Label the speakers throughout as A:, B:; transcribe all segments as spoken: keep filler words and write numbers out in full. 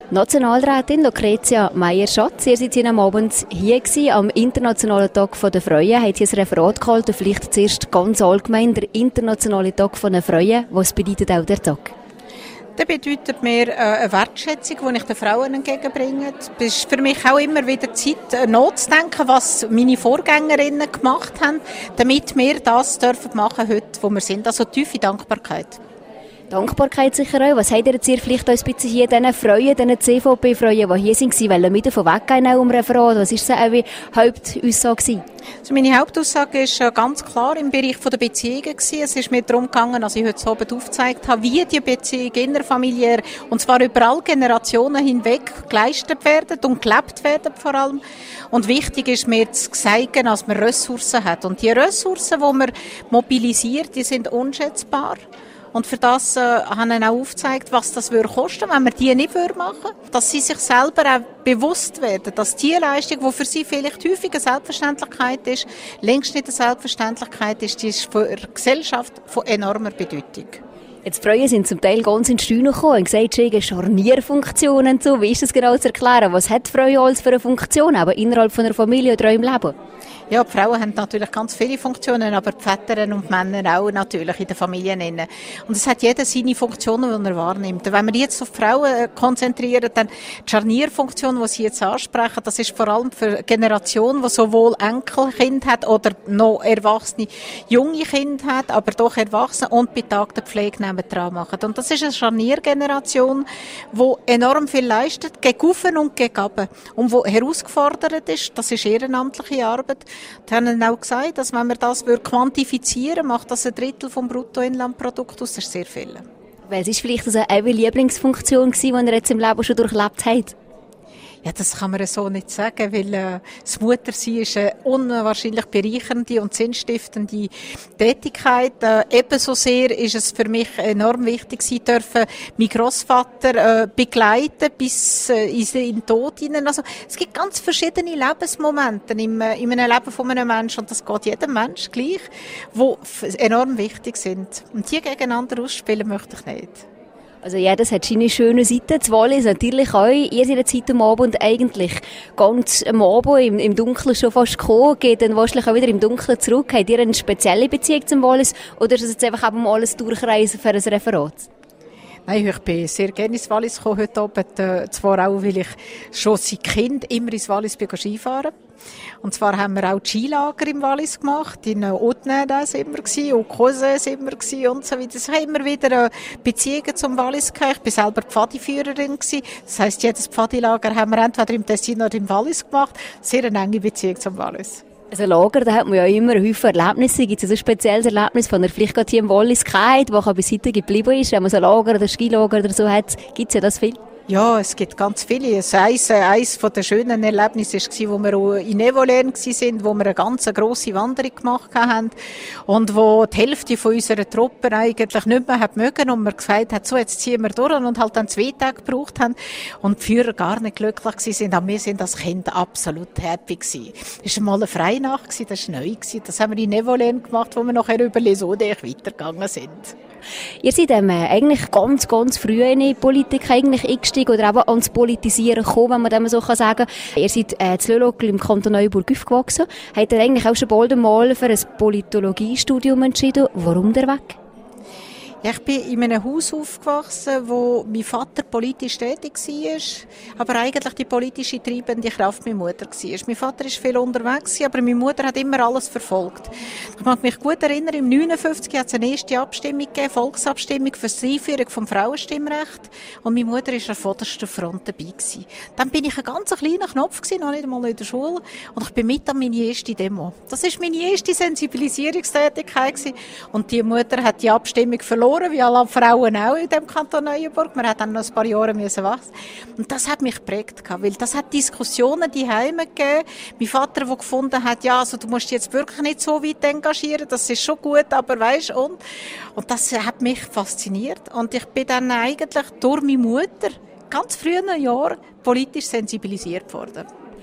A: Nationalrätin Lucretia Meier-Schatz, ihr seid hier am Abend hier gewesen, am Internationalen Tag der Frauen. Habt ihr ein Referat gehalten? Vielleicht zuerst ganz allgemein, der Internationale Tag der Frauen. Was bedeutet auch der Tag?
B: Das bedeutet mir eine Wertschätzung, die ich den Frauen entgegenbringe. Es ist für mich auch immer wieder Zeit, nachzudenken, was meine Vorgängerinnen gemacht haben, damit wir das dürfen machen heute, wo wir sind. Also tiefe Dankbarkeit.
A: Dankbarkeit sicher auch. Was habt ihr jetzt hier vielleicht ein bisschen hier diesen Freuen, diesen C V P-Freuen, die hier waren, wollen wir davon weggehen auch im Referat? Was war so eure Hauptaussage gewesen?
B: Also meine Hauptaussage ist ganz klar im Bereich der Beziehungen gewesen. Es ist mir darum gegangen, dass ich heute Abend aufgezeigt habe, wie die Beziehungen innerfamiliär, und zwar über alle Generationen hinweg, geleistet werden und gelebt werden vor allem. Und wichtig ist mir zu zeigen, dass man Ressourcen hat. Und die Ressourcen, die man mobilisiert, die sind unschätzbar. Und für das äh, haben sie auch aufgezeigt, was das würde kosten, wenn wir die nicht machen würden. Dass sie sich selber auch bewusst werden, dass die Leistung, die für sie vielleicht häufig eine Selbstverständlichkeit ist, längst nicht eine Selbstverständlichkeit ist, die ist für die Gesellschaft von enormer Bedeutung.
A: Jetzt die Frauen sind zum Teil ganz in die Steuern gekommen und gesagt, sie haben Scharnierfunktionen und so. Wie ist das genau zu erklären? Was hat die Frau alles für eine Funktion, aber innerhalb von einer Familie oder im Leben?
B: Ja, die Frauen haben natürlich ganz viele Funktionen, aber die Väter und die Männer auch natürlich in den Familien. Und es hat jeder seine Funktionen, die er wahrnimmt. Wenn wir jetzt auf die Frauen konzentrieren, dann die Scharnierfunktion, die Sie jetzt ansprechen, das ist vor allem für eine Generation, die sowohl Enkelkind hat oder noch erwachsene junge Kinder hat, aber doch erwachsene und betagte Pflege dran machen. Und das ist eine Scharniergeneration, die enorm viel leistet, gegen Offen und gegen Runter. Und die herausgefordert ist, das ist ehrenamtliche Arbeit. Die haben auch gesagt, dass wenn wir das quantifizieren würden, macht das ein Drittel vom Bruttoinlandprodukt aus. Das ist sehr viel.
A: Weil es vielleicht also eine Lieblingsfunktion gewesen, die ihr jetzt im Leben schon durchlebt habt?
B: Ja, das kann man so nicht sagen, weil äh, das Muttersein ist eine unwahrscheinlich bereichernde und sinnstiftende Tätigkeit. Äh, ebenso sehr ist es für mich enorm wichtig, sie dürfen meinen Grossvater äh, begleiten bis äh, in den Tod hinein. Also es gibt ganz verschiedene Lebensmomente im, äh, in einem Leben von einem Menschen, und das geht jedem Mensch gleich, die enorm wichtig sind. Und die gegeneinander ausspielen möchte ich nicht.
A: Also jedes hat seine schönen Seiten. Das Wallis natürlich auch. Ihr seid jetzt heute am Abend eigentlich ganz am Abend im, im Dunkeln schon fast gekommen, geht dann wahrscheinlich auch wieder im Dunkeln zurück. Habt ihr eine spezielle Beziehung zum Wallis oder ist es jetzt einfach eben mal alles durchreisen für ein Referat?
B: Nein, ich bin sehr gerne ins Wallis gekommen heute Abend. Äh, zwar auch, weil ich schon seit Kind immer ins Wallis bin Skifahren. Und zwar haben wir auch die Skilager im Wallis gemacht. In Otne da sind wir gsi, und Kose sind wir gsi und so weiter. Es haben immer wieder Beziehungen zum Wallis gehabt. Ich bin selber Pfadiführerin gsi. Das heisst, jedes Pfadilager haben wir entweder im Tessin oder im Wallis gemacht. Sehr eine enge Beziehung zum Wallis.
A: Also Lager, da hat man ja immer Häufig Erlebnisse. Gibt es ein spezielles Erlebnis, das ihr vielleicht gerade hier im Wallis gehabt, das bis heute geblieben ist? Wenn man so ein Lager oder Skilager oder so hat, gibt es ja das viel?
B: Ja, es gibt ganz viele. Eins, eins von den schönen Erlebnissen war, wo wir in Evolern waren, wo wir eine ganz grosse Wanderung gemacht haben und wo die Hälfte von unserer Truppe eigentlich nicht mehr hat mögen und wir gesagt hat, so jetzt ziehen wir durch und halt dann zwei Tage gebraucht haben und die Führer gar nicht glücklich waren. Aber wir sind als Kinder absolut happy gewesen. Es war mal eine Freinacht, das war neu. Das haben wir in Evolern gemacht, wo wir nachher über Les Audes weitergegangen sind.
A: Ihr seid ähm, eigentlich ganz, ganz früh in die Politik eigentlich eingestiegen oder eben ans Politisieren gekommen, wenn man dem so sagen kann. Ihr seid äh, in Löhlokl im Kanton Neuburg aufgewachsen. Habt ihr eigentlich auch schon bald einmal für ein Politologiestudium entschieden? Warum der Weg?
B: Ja, ich bin in einem Haus aufgewachsen, wo mein Vater politisch tätig war, aber eigentlich die politische treibende Kraft meine Mutter war. Mein Vater war viel unterwegs, aber meine Mutter hat immer alles verfolgt. Ich mag mich gut erinnern, im neunundfünfzig hat es eine erste Abstimmung gegeben, Volksabstimmung für die Einführung vom Frauenstimmrecht, und meine Mutter war an vorderster Front dabei gewesen. Dann bin ich ein ganz kleiner Knopf gewesen, noch nicht einmal in der Schule, und ich bin mit an meine erste Demo. Das war meine erste Sensibilisierungstätigkeit gewesen. Und die Mutter hat die Abstimmung verloren, wie alle Frauen auch in dem Kanton Neuenburg. Wir mussten dann noch ein paar Jahre müssen wachsen. Und das hat mich geprägt, weil das hat Diskussionen die Heime gegeben. Mein Vater, der gefunden hat, ja, also du musst dich jetzt wirklich nicht so weit engagieren, das ist schon gut, aber weisst, und, und das hat mich fasziniert. Und ich bin dann eigentlich durch meine Mutter ganz frühen Jahren politisch sensibilisiert worden.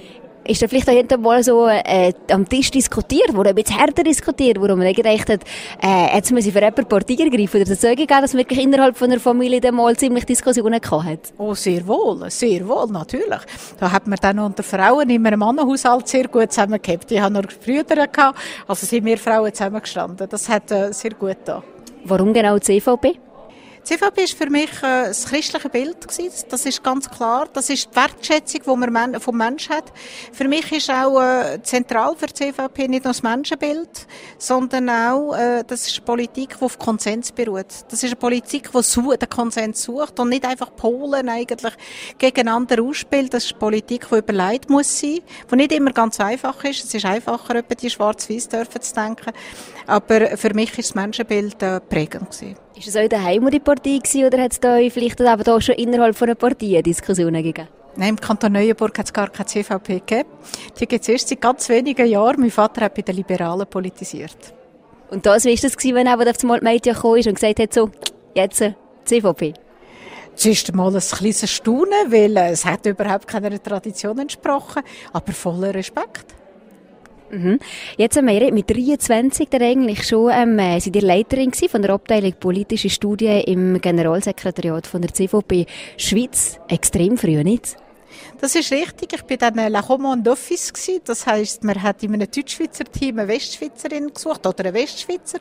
A: Ist da vielleicht auch irgendwann mal so äh, am Tisch diskutiert worden, ein bisschen härter diskutiert, wo man gedacht hat, äh, jetzt muss ich für jemanden Portier greifen oder so gegeben, dass man wirklich innerhalb von einer Familie dann mal ziemlich Diskussionen gehabt hat?
B: Oh, sehr wohl, sehr wohl, natürlich. Da hat man dann unter Frauen in einem Mannenhaushalt sehr gut zusammengehabt. Ich habe noch Brüder gehabt, also sind wir Frauen zusammengestanden. Das hat äh, sehr gut getan.
A: Warum genau die C V P?
B: Die C V P war für mich äh, das christliche Bild gewesen. Das ist ganz klar. Das ist die Wertschätzung, die man vom Menschen hat. Für mich ist auch äh, zentral für die C V P nicht nur das Menschenbild, sondern auch, äh, das ist eine Politik, die auf Konsens beruht. Das ist eine Politik, die su- den Konsens sucht und nicht einfach Polen eigentlich gegeneinander ausspielt. Das ist eine Politik, die überlegt muss sein, die nicht immer ganz einfach ist. Es ist einfacher, etwa die schwarz-weiß dürfen zu denken. Aber für mich ist das Menschenbild äh, prägend gewesen.
A: Ist es euch daheim die Partei gewesen, oder hat es da vielleicht eben da schon innerhalb von einer Partei Diskussionen gegeben?
B: Nein, im Kanton Neuenburg hat es gar keine C V P gegeben. Die gibt es erst seit ganz wenigen Jahren. Mein Vater hat bei den Liberalen politisiert.
A: Und das, wie war das, wenn er auf einmal die Medien gekommen ist und gesagt hat, so, jetzt äh, C V P?
B: Zuerst mal ein kleines Staunen, weil äh, es hat überhaupt keiner Tradition entsprochen, aber voller Respekt.
A: Mhm. Jetzt haben wir mit dreiundzwanzig dann eigentlich schon ähm, sind ihr Leiterin gewesen von der Abteilung Politische Studien im Generalsekretariat von der C V P Schweiz. Extrem früh, nicht?
B: Das ist richtig. Ich war dann La Commande d'Office gewesen. Das heisst, man hat in einem Deutschschweizer Team eine Westschweizerin gesucht oder einen Westschweizer.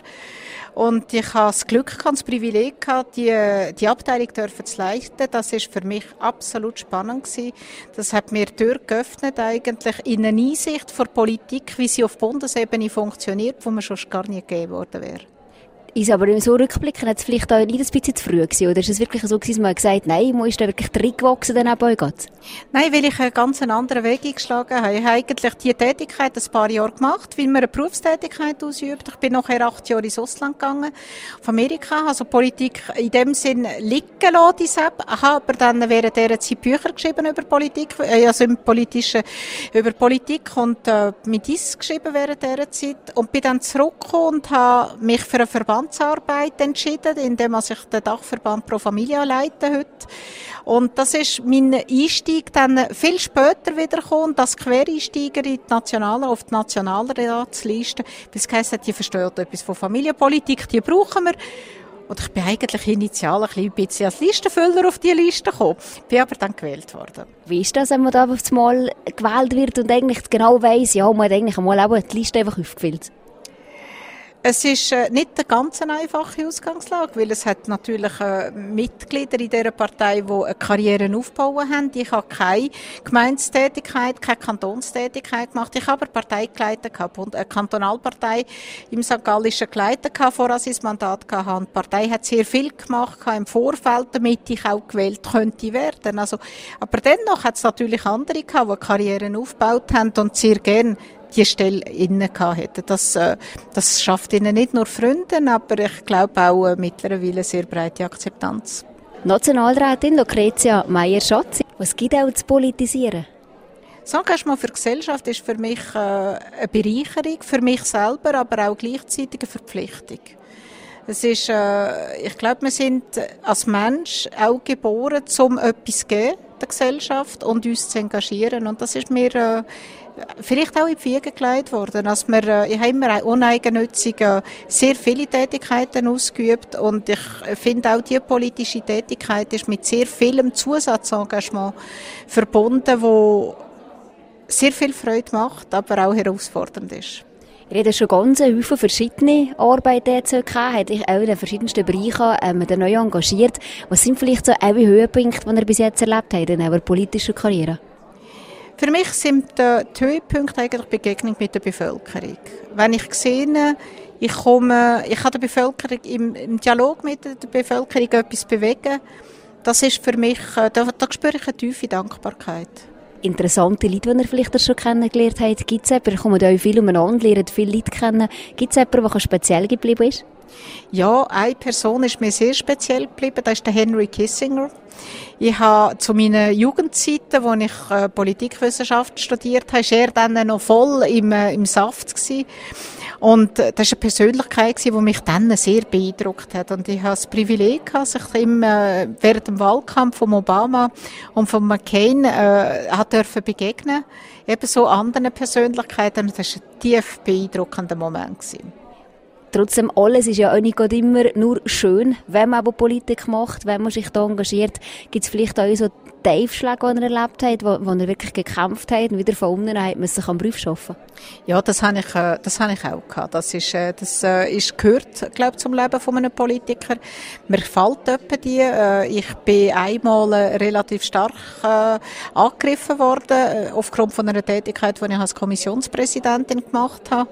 B: Und ich hatte das Glück, das Privileg gehabt, die, die Abteilung dürfen zu leiten. Das ist für mich absolut spannend gewesen. Das hat mir die Tür geöffnet, eigentlich in eine Einsicht von Politik, wie sie auf Bundesebene funktioniert, wo man schon gar nie gegeben worden wäre.
A: Ist aber im so rückblicken, hat es vielleicht auch nicht ein bisschen zu früh gewesen? Oder ist es wirklich so gewesen, dass man gesagt hat, nein, man ist da wirklich reingewachsen dann bei euch?
B: Nein, weil ich einen ganz anderen Weg eingeschlagen habe. Ich habe eigentlich diese Tätigkeit ein paar Jahre gemacht, weil man eine Berufstätigkeit ausübt. Ich bin nachher acht Jahre ins Ausland gegangen, auf Amerika, also Politik in dem Sinn liegen lassen, die S E P. Ich habe aber dann während dieser Zeit Bücher geschrieben über Politik, also im politischen, über Politik und äh, mit Diss geschrieben während dieser Zeit und bin dann zurückgekommen und habe mich für einen Verband Arbeit entschieden, indem ich den Dachverband Pro Familia leite heute. Und das ist mein Einstieg dann viel später wieder gekommen, als Quereinsteiger in die Nationale, auf die Nationalratsliste. Das heisst, die verstehen etwas von Familienpolitik, die brauchen wir. Und ich bin eigentlich initial ein bisschen als Listenfüller auf diese Liste gekommen, bin aber dann gewählt worden.
A: Wie ist das, wenn man da auf das Mal gewählt wird und eigentlich genau weiss, ja, man hat eigentlich einmal auch die Liste einfach aufgefüllt?
B: Es ist äh, nicht eine ganz einfache Ausgangslage, weil es hat natürlich äh, Mitglieder in dieser Partei, die eine Karriere aufbauen haben. Ich habe keine Gemeindetätigkeit, keine Kantonstätigkeit gemacht. Ich habe eine Partei geleitet, eine Kantonalpartei im Sankt Gallischen geleitet, vorher ich das Mandat hatte. Die Partei hat sehr viel gemacht im Vorfeld, damit ich auch gewählt könnte werden. Also, aber dennoch hat es natürlich andere gehabt, die Karrieren aufgebaut haben und sehr gerne die Stelle innen gehabt hätten. Das, äh, das schafft ihnen nicht nur Freunde, aber ich glaube auch äh, mittlerweile eine sehr breite Akzeptanz.
A: Nationalrätin Lucretia Meier-Schatz, was gibt auch zu politisieren?
B: Das Engagement für die Gesellschaft ist für mich äh, eine Bereicherung, für mich selber, aber auch gleichzeitig eine Verpflichtung. Es ist, äh, ich glaube, wir sind als Mensch auch geboren, um etwas zu geben, der Gesellschaft, und uns zu engagieren. Und das ist mir äh, vielleicht auch in die Wiege gelegt worden. Also wir, äh, ich habe immer uneigennützig äh, sehr viele Tätigkeiten ausgeübt und ich finde auch, die politische Tätigkeit ist mit sehr vielem Zusatzengagement verbunden, wo sehr viel Freude macht, aber auch herausfordernd ist.
A: Ihr habt schon ganz viele verschiedene Arbeiten gehabt, habt euch auch in den verschiedensten Bereichen ähm, neu engagiert. Was sind vielleicht so eure Höhepunkte, die ihr bis jetzt erlebt habt in eurer politischen Karriere?
B: Für mich sind die Höhepunkte eigentlich die Begegnung mit der Bevölkerung. Wenn ich sehe, ich komme, ich kann der Bevölkerung im, im Dialog mit der Bevölkerung etwas bewegen, das ist für mich, da, da spüre ich eine tiefe Dankbarkeit.
A: Interessante Leute, die ihr vielleicht schon kennengelernt habt, gibt es jemanden, ihr kommt euch viel umeinander, lernt viele Leute kennen, gibt es jemanden, der speziell geblieben ist?
B: Ja, eine Person ist mir sehr speziell geblieben, das ist der Henry Kissinger. Ich habe zu meinen Jugendzeiten, als ich äh, Politikwissenschaft studiert habe, war er dann noch voll im, äh, im Saft gewesen. Und das war eine Persönlichkeit, die mich dann sehr beeindruckt hat. Und ich hatte das Privileg, dass ich ihm äh, während dem Wahlkampf von Obama und von McCain äh, hat dürfen begegnen. Ebenso anderen Persönlichkeiten. Das war ein tief beeindruckender Moment gewesen.
A: Trotzdem, alles ist ja auch nicht immer nur schön, wenn man aber Politik macht, wenn man sich da engagiert. Gibt es vielleicht auch so Tiefschläge, die er erlebt hat, wo, wo er wirklich gekämpft hat und wieder von unten hat man sich am Beruf schaffen?
B: Ja, das habe ich, äh, das habe ich auch gehabt. Das ist, äh, das äh, ist gehört, glaube ich, zum Leben von einem Politiker. Mir gefällt etwa die. Äh, ich bin einmal äh, relativ stark äh, angegriffen worden, äh, aufgrund von einer Tätigkeit, die ich als Kommissionspräsidentin gemacht habe.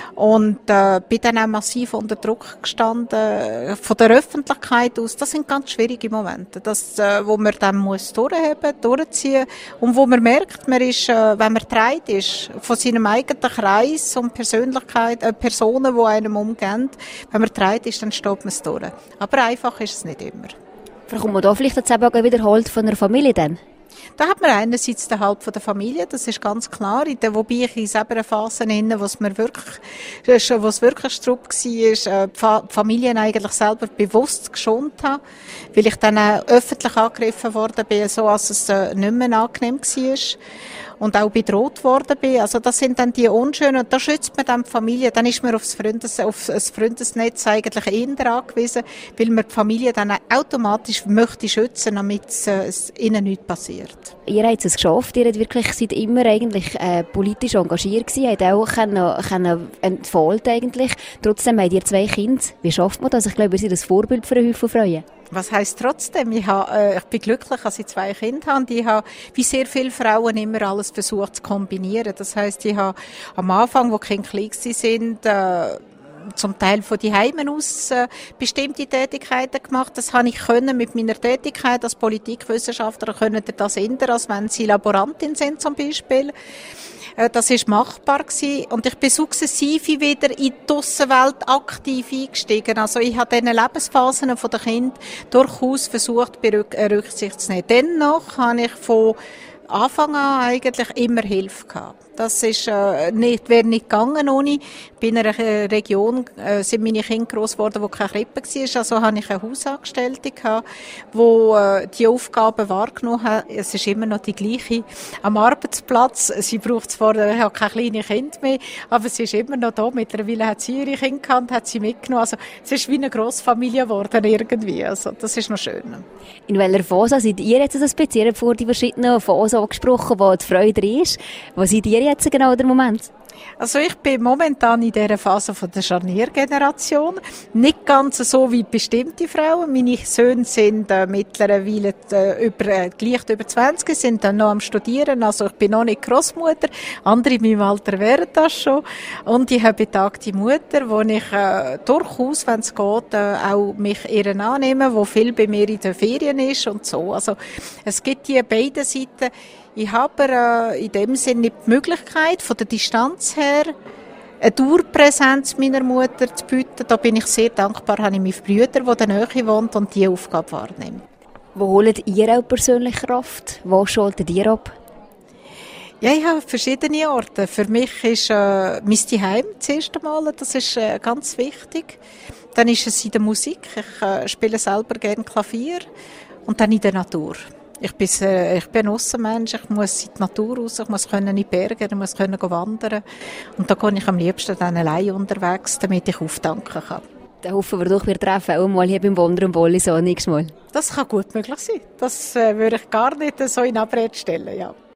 B: Und äh, bin dann auch massiv unter Druck gestanden äh, von der Öffentlichkeit aus. Das sind ganz schwierige Momente, das, äh, wo man dann muss durchheben, durchziehen und wo man merkt, man ist, äh, wenn man getragen ist von seinem eigenen Kreis und Persönlichkeit, äh, Personen, die einem umgehen, wenn man getragen ist, dann steht man es durch. Aber einfach ist es nicht immer.
A: Kommt man da vielleicht jetzt auch wiederholt von der Familie dann?
B: Da hat man einerseits den Halt von der Familie, das ist ganz klar. Wobei ich in selber eine Phase nenne, wo es mir wirklich, wo es wirklich Strupp war, die Familie eigentlich selber bewusst geschont habe, weil ich dann auch öffentlich angegriffen worden bin, so als es nicht mehr angenehm war. Und auch bedroht worden bin. Also das sind dann die unschönen, und da schützt man dann die Familie, dann ist man aufs Freundes, auf das Freundesnetz eigentlich eher angewiesen, weil man die Familie dann automatisch möchte schützen, damit es, äh, es ihnen nichts passiert.
A: Ihr habt es geschafft, ihr seid wirklich seid immer eigentlich äh, politisch engagiert gewesen, habt auch können, können entfalten eigentlich. Trotzdem habt ihr zwei Kinder. Wie schafft man das? Ich glaube, ihr seid ein Vorbild für einen Haufen Frauen.
B: Was heisst trotzdem? Ich, habe, äh, ich bin glücklich, dass ich zwei Kinder habe. Ich habe, wie sehr viele Frauen, immer alles versucht zu kombinieren. Das heisst, ich habe am Anfang, wo die Kinder klein sind, äh, zum Teil von die Heimen aus äh, bestimmte Tätigkeiten gemacht. Das habe ich können mit meiner Tätigkeit als Politikwissenschaftler, können das ändern, als wenn sie Laborantin sind zum Beispiel. Das ist machbar gewesen. Und ich bin sukzessive wieder in die Aussenwelt aktiv eingestiegen. Also ich habe diese Lebensphasen der Kinder durchaus versucht, Rücksicht zu nehmen. Dennoch habe ich von Anfang an eigentlich immer Hilfe gehabt. Das ist, äh, nicht, wäre nicht gegangen ohne. In einer Region äh, sind meine Kinder gross geworden, wo keine Krippe war. Also habe ich eine Hausangestellte gehabt, die äh, die Aufgaben wahrgenommen hat. Es ist immer noch die gleiche am Arbeitsplatz. Sie braucht zwar, ich habe keine kleinen Kinder mehr, aber sie ist immer noch da. Mittlerweile hat sie ihre Kinder gehabt, hat sie mitgenommen. Also es ist wie eine Grossfamilie geworden irgendwie. Also das ist noch schön.
A: In welcher Phase seid ihr jetzt ein bisschen vor die verschiedenen Phasen angesprochen, wo die Freude drin ist? Wo seid ihr jetzt genau der Moment?
B: Also ich bin momentan in dieser Phase von der Scharniergeneration. Nicht ganz so wie bestimmte Frauen. Meine Söhne sind äh, mittlerweile äh, über, äh, leicht über zwanzig, sind dann noch am Studieren. Also ich bin noch nicht Grossmutter. Andere in meinem Alter wären das schon. Und ich habe betagte Mutter, wo ich äh, durchaus, wenn es geht, äh, auch mich ihren annehme, wo viel bei mir in den Ferien ist und so. Also es gibt die beiden Seiten. Ich habe äh, in dem Sinne nicht die Möglichkeit, von der Distanz her eine Dauerpräsenz meiner Mutter zu bieten. Da bin ich sehr dankbar, habe ich meinen Bruder, der in der Nähe wohnt und diese Aufgabe wahrnimmt.
A: Wo holt ihr auch persönlich Kraft? Wo schaltet ihr ab?
B: Ja, ich habe verschiedene Orte. Für mich ist äh, mein Zuhause das erste Mal, das ist äh, ganz wichtig. Dann ist es in der Musik. Ich äh, spiele selber gerne Klavier. Und dann in der Natur. Ich bin, äh, ich bin ein Aussenmensch, ich muss in die Natur raus, ich muss können in die Berge, ich muss können wandern. Und da gehe ich am liebsten dann allein unterwegs, damit ich auftanken kann.
A: Dann hoffen wir doch, wir treffen auch mal hier beim Wandern Bolli so nächstes Mal.
B: Das kann gut möglich sein. Das äh, würde ich gar nicht so in Abrede stellen, ja.